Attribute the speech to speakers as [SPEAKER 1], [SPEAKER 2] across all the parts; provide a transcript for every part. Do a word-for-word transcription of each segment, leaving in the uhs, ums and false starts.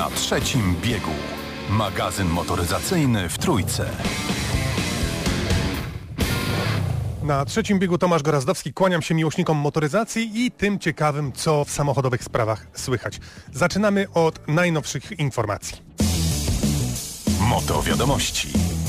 [SPEAKER 1] Na trzecim biegu. Magazyn motoryzacyjny w Trójce.
[SPEAKER 2] Na trzecim biegu Tomasz Gorazdowski. Kłaniam się miłośnikom motoryzacji i tym ciekawym, co w samochodowych sprawach słychać. Zaczynamy od najnowszych informacji.
[SPEAKER 1] Moto wiadomości.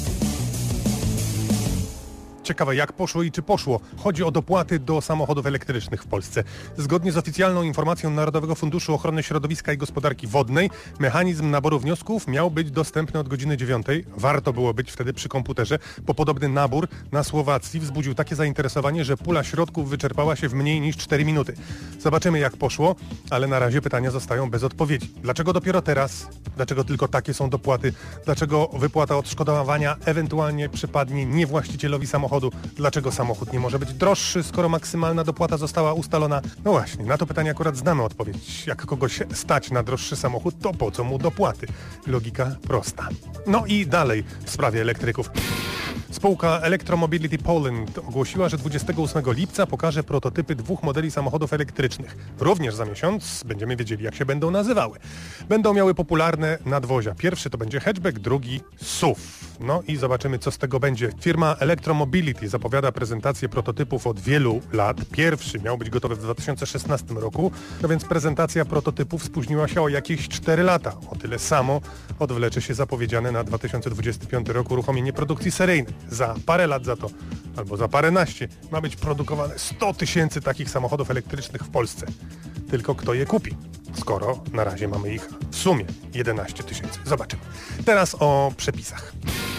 [SPEAKER 2] Ciekawe, jak poszło i czy poszło. Chodzi o dopłaty do samochodów elektrycznych w Polsce. Zgodnie z oficjalną informacją Narodowego Funduszu Ochrony Środowiska i Gospodarki Wodnej, mechanizm naboru wniosków miał być dostępny od godziny dziewiątej. Warto było być wtedy przy komputerze, bo podobny nabór na Słowacji wzbudził takie zainteresowanie, że pula środków wyczerpała się w mniej niż cztery minuty. Zobaczymy, jak poszło, ale na razie pytania zostają bez odpowiedzi. Dlaczego dopiero teraz? Dlaczego tylko takie są dopłaty? Dlaczego wypłata odszkodowania ewentualnie przypadnie niewłaścicielowi samochodu? Dlaczego samochód nie może być droższy, skoro maksymalna dopłata została ustalona? No właśnie, na to pytanie akurat znamy odpowiedź. Jak kogoś stać na droższy samochód, to po co mu dopłaty? Logika prosta. No i dalej w sprawie elektryków. Spółka Electromobility Poland ogłosiła, że dwudziestego ósmego lipca pokaże prototypy dwóch modeli samochodów elektrycznych. Również za miesiąc będziemy wiedzieli, jak się będą nazywały. Będą miały popularne nadwozia. Pierwszy to będzie hatchback, drugi S U V. No i zobaczymy, co z tego będzie. Firma Electromobility zapowiada prezentację prototypów od wielu lat. Pierwszy miał być gotowy w dwa tysiące szesnastym roku, no więc prezentacja prototypów spóźniła się o jakieś cztery lata. O tyle samo odwlecze się zapowiedziane na dwa tysiące dwudziesty piąty rok uruchomienie produkcji seryjnej. Za parę lat za to, albo za paręnaście, ma być produkowane sto tysięcy takich samochodów elektrycznych w Polsce. Tylko kto je kupi? Skoro na razie mamy ich w sumie jedenaście tysięcy. Zobaczymy. Teraz o przepisach.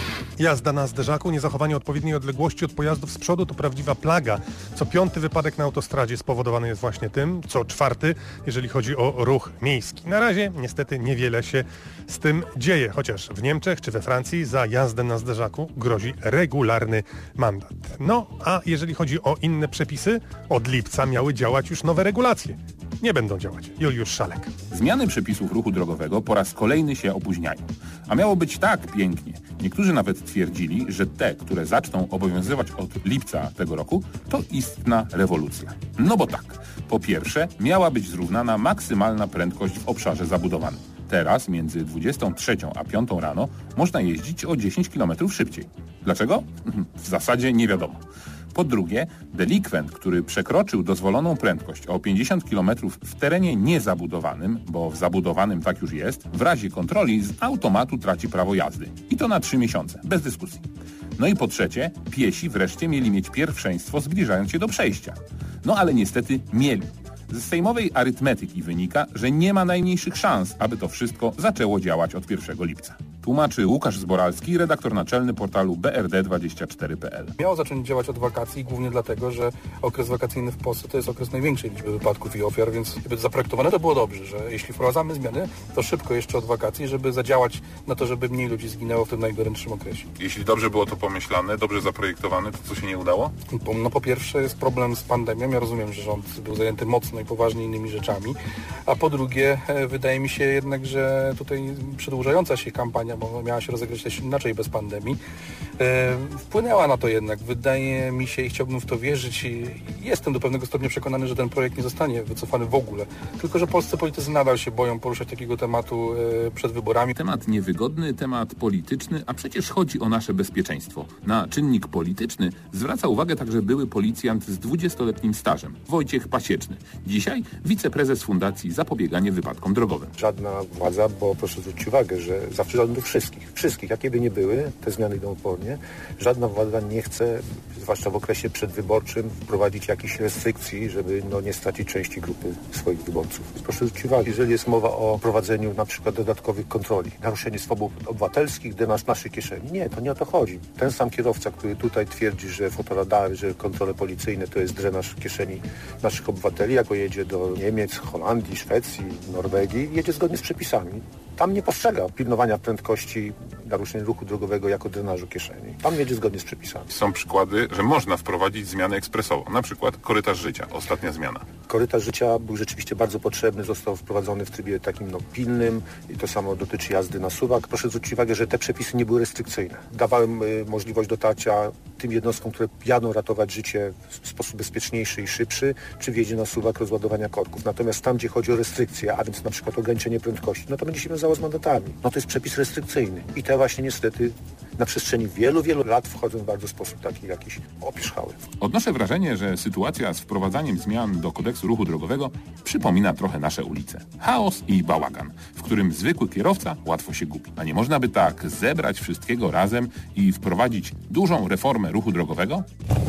[SPEAKER 2] Jazda na zderzaku, niezachowanie odpowiedniej odległości od pojazdów z przodu to prawdziwa plaga. Co piąty wypadek na autostradzie spowodowany jest właśnie tym, co czwarty, jeżeli chodzi o ruch miejski. Na razie niestety niewiele się z tym dzieje, chociaż w Niemczech czy we Francji za jazdę na zderzaku grozi regularny mandat. No, a jeżeli chodzi o inne przepisy, od lipca miały działać już nowe regulacje. Nie będą działać. Juliusz Szalek.
[SPEAKER 3] Zmiany przepisów ruchu drogowego po raz kolejny się opóźniają. A miało być tak pięknie. Niektórzy nawet twierdzili, że te, które zaczną obowiązywać od lipca tego roku, to istna rewolucja. No bo tak, po pierwsze miała być zrównana maksymalna prędkość w obszarze zabudowanym. Teraz między dwudziestą trzecią a piątą rano można jeździć o dziesięć kilometrów szybciej. Dlaczego? W zasadzie nie wiadomo. Po drugie, delikwent, który przekroczył dozwoloną prędkość o pięćdziesiąt kilometrów w terenie niezabudowanym, bo w zabudowanym tak już jest, w razie kontroli z automatu traci prawo jazdy. I to na trzy miesiące, bez dyskusji. No i po trzecie, piesi wreszcie mieli mieć pierwszeństwo, zbliżając się do przejścia. No ale niestety mieli. Z sejmowej arytmetyki wynika, że nie ma najmniejszych szans, aby to wszystko zaczęło działać od pierwszego lipca. Tłumaczy Łukasz Zboralski, redaktor naczelny portalu B R D dwadzieścia cztery kropka P L.
[SPEAKER 4] Miało zacząć działać od wakacji, głównie dlatego, że okres wakacyjny w Polsce to jest okres największej liczby wypadków i ofiar, więc jakby zaprojektowane to było dobrze, że jeśli wprowadzamy zmiany, to szybko jeszcze od wakacji, żeby zadziałać na to, żeby mniej ludzi zginęło w tym najgorętszym okresie.
[SPEAKER 3] Jeśli dobrze było to pomyślane, dobrze zaprojektowane, to co się nie udało?
[SPEAKER 4] No po pierwsze jest problem z pandemią, ja rozumiem, że rząd był zajęty mocno i poważnie innymi rzeczami, a po drugie wydaje mi się jednak, że tutaj przedłużająca się kampania, bo miała się rozegrać też inaczej bez pandemii, wpłynęła na to jednak. Wydaje mi się i chciałbym w to wierzyć i jestem do pewnego stopnia przekonany, że ten projekt nie zostanie wycofany w ogóle. Tylko że polscy politycy nadal się boją poruszać takiego tematu przed wyborami.
[SPEAKER 3] Temat niewygodny, temat polityczny, a przecież chodzi o nasze bezpieczeństwo. Na czynnik polityczny zwraca uwagę także były policjant z dwudziestoletnim stażem, Wojciech Pasieczny. Dzisiaj wiceprezes Fundacji Zapobieganie Wypadkom Drogowym.
[SPEAKER 5] Żadna władza, bo proszę zwrócić uwagę, że zawsze żadnych wszystkich, wszystkich, jakie by nie były, te zmiany idą opornie, żadna władza nie chce, zwłaszcza w okresie przedwyborczym, wprowadzić jakichś restrykcji, żeby no, nie stracić części grupy swoich wyborców. Proszę zwrócić uwagę, jeżeli jest mowa o prowadzeniu na przykład dodatkowych kontroli, naruszenie swobód obywatelskich, drenaż naszej kieszeni. Nie, to nie o to chodzi. Ten sam kierowca, który tutaj twierdzi, że fotoradary, że kontrole policyjne to jest drenaż kieszeni naszych obywateli, jak jedzie do Niemiec, Holandii, Szwecji, Norwegii, jedzie zgodnie z przepisami. Tam nie postrzega pilnowania prędkości, naruszeń ruchu drogowego jako drenażu kieszeni. Tam jedzie zgodnie z przepisami.
[SPEAKER 3] Są przykłady, że można wprowadzić zmianę ekspresowo. Na przykład korytarz życia, ostatnia zmiana.
[SPEAKER 5] Korytarz życia był rzeczywiście bardzo potrzebny, został wprowadzony w trybie takim no, pilnym i to samo dotyczy jazdy na suwak. Proszę zwrócić uwagę, że te przepisy nie były restrykcyjne. Dawałem y, możliwość dotarcia tym jednostkom, które jadą ratować życie w sposób bezpieczniejszy i szybszy, czy wjedzie na suwak rozładowania korków. Natomiast tam, gdzie chodzi o restrykcje, a więc na przykład ograniczenie prędkości, no to będzie się wiązało wiązało z mandatami. No to jest przepis restrykcyjny i te właśnie niestety na przestrzeni wielu, wielu lat wchodzą w bardzo sposób taki jakiś opierzchały.
[SPEAKER 3] Odnoszę wrażenie, że sytuacja z wprowadzaniem zmian do kodeksu ruchu drogowego przypomina trochę nasze ulice. Chaos i bałagan, w którym zwykły kierowca łatwo się gubi. A nie można by tak zebrać wszystkiego razem i wprowadzić dużą reformę ruchu drogowego?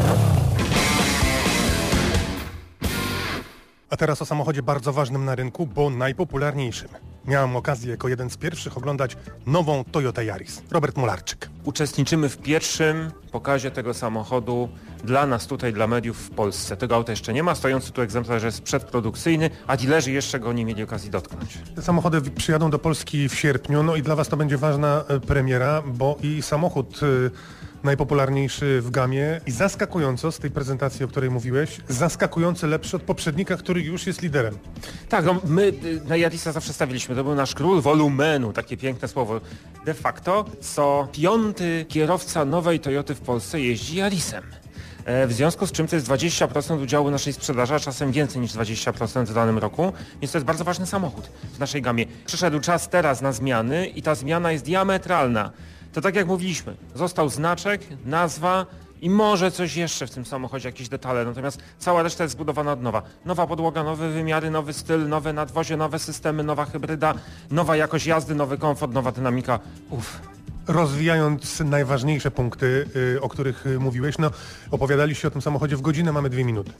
[SPEAKER 2] A teraz o samochodzie bardzo ważnym na rynku, bo najpopularniejszym. Miałem okazję jako jeden z pierwszych oglądać nową Toyota Yaris. Robert Mularczyk.
[SPEAKER 6] Uczestniczymy w pierwszym pokazie tego samochodu dla nas tutaj, dla mediów w Polsce. Tego auta jeszcze nie ma, stojący tu egzemplarz jest przedprodukcyjny, a dealerzy jeszcze go nie mieli okazji dotknąć.
[SPEAKER 2] Te samochody przyjadą do Polski w sierpniu, no i dla Was to będzie ważna premiera, bo i samochód najpopularniejszy w gamie i zaskakująco z tej prezentacji, o której mówiłeś, zaskakująco lepszy od poprzednika, który już jest liderem.
[SPEAKER 6] Tak, no my na Yarisa zawsze stawiliśmy, to był nasz król wolumenu, takie piękne słowo. De facto co piąty kierowca nowej Toyoty w Polsce jeździ Yarisem. W związku z czym to jest dwadzieścia procent udziału naszej sprzedaży, a czasem więcej niż dwadzieścia procent w danym roku, więc to jest bardzo ważny samochód w naszej gamie. Przyszedł czas teraz na zmiany i ta zmiana jest diametralna. To tak jak mówiliśmy, został znaczek, nazwa i może coś jeszcze w tym samochodzie, jakieś detale, natomiast cała reszta jest zbudowana od nowa. Nowa podłoga, nowe wymiary, nowy styl, nowe nadwozie, nowe systemy, nowa hybryda, nowa jakość jazdy, nowy komfort, nowa dynamika. Uff.
[SPEAKER 2] Rozwijając najważniejsze punkty, yy, o których yy, mówiłeś, no opowiadaliście o tym samochodzie w godzinę, mamy dwie minuty.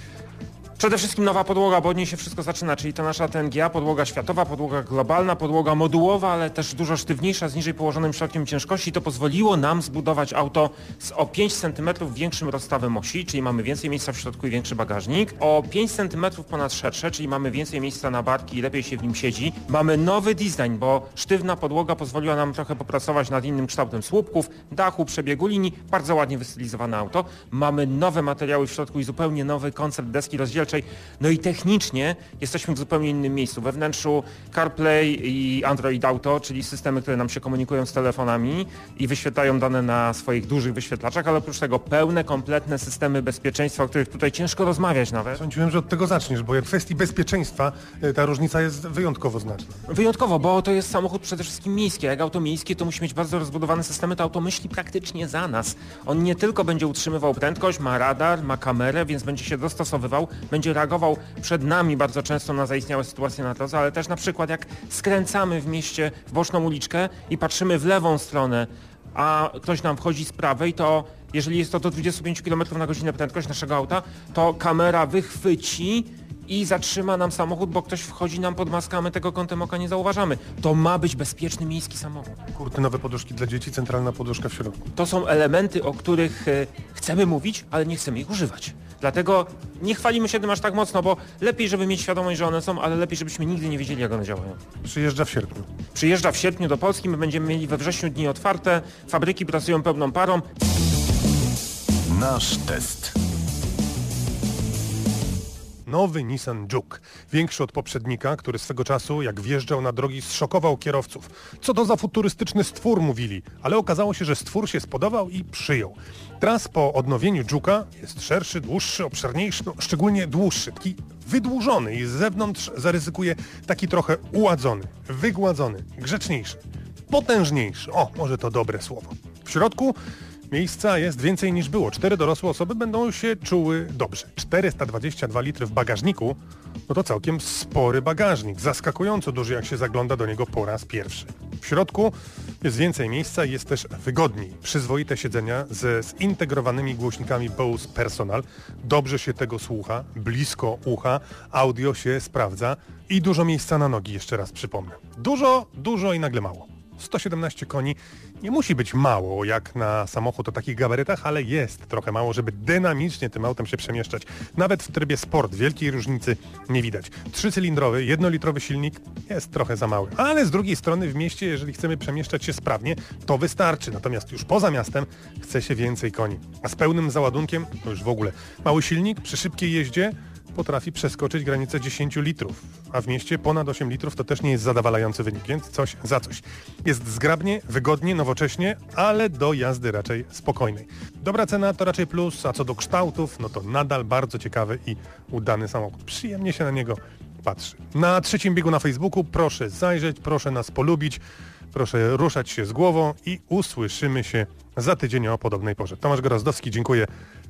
[SPEAKER 6] Przede wszystkim nowa podłoga, bo od niej się wszystko zaczyna, czyli ta nasza T N G A, podłoga światowa, podłoga globalna, podłoga modułowa, ale też dużo sztywniejsza, z niżej położonym środkiem ciężkości. To pozwoliło nam zbudować auto z o pięć centymetrów większym rozstawem osi, czyli mamy więcej miejsca w środku i większy bagażnik. O pięć centymetrów ponad szersze, czyli mamy więcej miejsca na barki i lepiej się w nim siedzi. Mamy nowy design, bo sztywna podłoga pozwoliła nam trochę popracować nad innym kształtem słupków, dachu, przebiegu linii. Bardzo ładnie wystylizowane auto. Mamy nowe materiały w środku i zupełnie nowy koncept deski rozdzielczej. No i technicznie jesteśmy w zupełnie innym miejscu. We wnętrzu CarPlay i Android Auto, czyli systemy, które nam się komunikują z telefonami i wyświetlają dane na swoich dużych wyświetlaczach, ale oprócz tego pełne, kompletne systemy bezpieczeństwa, o których tutaj ciężko rozmawiać nawet.
[SPEAKER 2] Sądziłem, że od tego zaczniesz, bo w kwestii bezpieczeństwa ta różnica jest wyjątkowo znaczna.
[SPEAKER 6] Wyjątkowo, bo to jest samochód przede wszystkim miejski. Jak auto miejskie, to musi mieć bardzo rozbudowane systemy, to auto myśli praktycznie za nas. On nie tylko będzie utrzymywał prędkość, ma radar, ma kamerę, więc będzie się dostosowywał, będzie reagował przed nami bardzo często na zaistniałe sytuacje na drodze, ale też na przykład jak skręcamy w mieście w boczną uliczkę i patrzymy w lewą stronę, a ktoś nam wchodzi z prawej, to jeżeli jest to do dwudziestu pięciu kilometrów na godzinę prędkość naszego auta, to kamera wychwyci i zatrzyma nam samochód, bo ktoś wchodzi nam pod maskę, a my tego kątem oka nie zauważamy. To ma być bezpieczny miejski samochód.
[SPEAKER 2] Kurty, nowe poduszki dla dzieci, centralna poduszka w środku.
[SPEAKER 6] To są elementy, o których y, chcemy mówić, ale nie chcemy ich używać. Dlatego nie chwalimy się tym aż tak mocno, bo lepiej, żeby mieć świadomość, że one są, ale lepiej, żebyśmy nigdy nie wiedzieli, jak one działają.
[SPEAKER 2] Przyjeżdża w sierpniu.
[SPEAKER 6] Przyjeżdża w sierpniu do Polski, my będziemy mieli we wrześniu dni otwarte, fabryki pracują pełną parą.
[SPEAKER 1] Nasz test.
[SPEAKER 2] Nowy Nissan Juke. Większy od poprzednika, który swego czasu, jak wjeżdżał na drogi, zszokował kierowców. Co to za futurystyczny stwór, mówili. Ale okazało się, że stwór się spodobał i przyjął. Teraz po odnowieniu Juke'a jest szerszy, dłuższy, obszerniejszy, no, szczególnie dłuższy. Taki wydłużony i z zewnątrz zaryzykuje taki trochę uładzony, wygładzony, grzeczniejszy, potężniejszy. O, może to dobre słowo. W środku miejsca jest więcej niż było. Cztery dorosłe osoby będą się czuły dobrze. czterysta dwadzieścia dwa litry w bagażniku, no to całkiem spory bagażnik. Zaskakująco duży, jak się zagląda do niego po raz pierwszy. W środku jest więcej miejsca i jest też wygodniej. Przyzwoite siedzenia ze zintegrowanymi głośnikami Bose Personal. Dobrze się tego słucha, blisko ucha, audio się sprawdza i dużo miejsca na nogi, jeszcze raz przypomnę. Dużo, dużo i nagle mało. sto siedemnaście koni nie musi być mało jak na samochód o takich gabarytach, ale jest trochę mało, żeby dynamicznie tym autem się przemieszczać. Nawet w trybie sport wielkiej różnicy nie widać. Trzycylindrowy, jednolitrowy silnik jest trochę za mały, ale z drugiej strony w mieście, jeżeli chcemy przemieszczać się sprawnie, to wystarczy. Natomiast już poza miastem chce się więcej koni. A z pełnym załadunkiem to już w ogóle. Mały silnik przy szybkiej jeździe potrafi przeskoczyć granicę dziesięć litrów, a w mieście ponad osiem litrów to też nie jest zadowalający wynik, więc coś za coś. Jest zgrabnie, wygodnie, nowocześnie, ale do jazdy raczej spokojnej. Dobra cena to raczej plus, a co do kształtów, no to nadal bardzo ciekawy i udany samochód. Przyjemnie się na niego patrzy. Na trzecim biegu na Facebooku proszę zajrzeć, proszę nas polubić, proszę ruszać się z głową i usłyszymy się za tydzień o podobnej porze. Tomasz Gorazdowski, dziękuję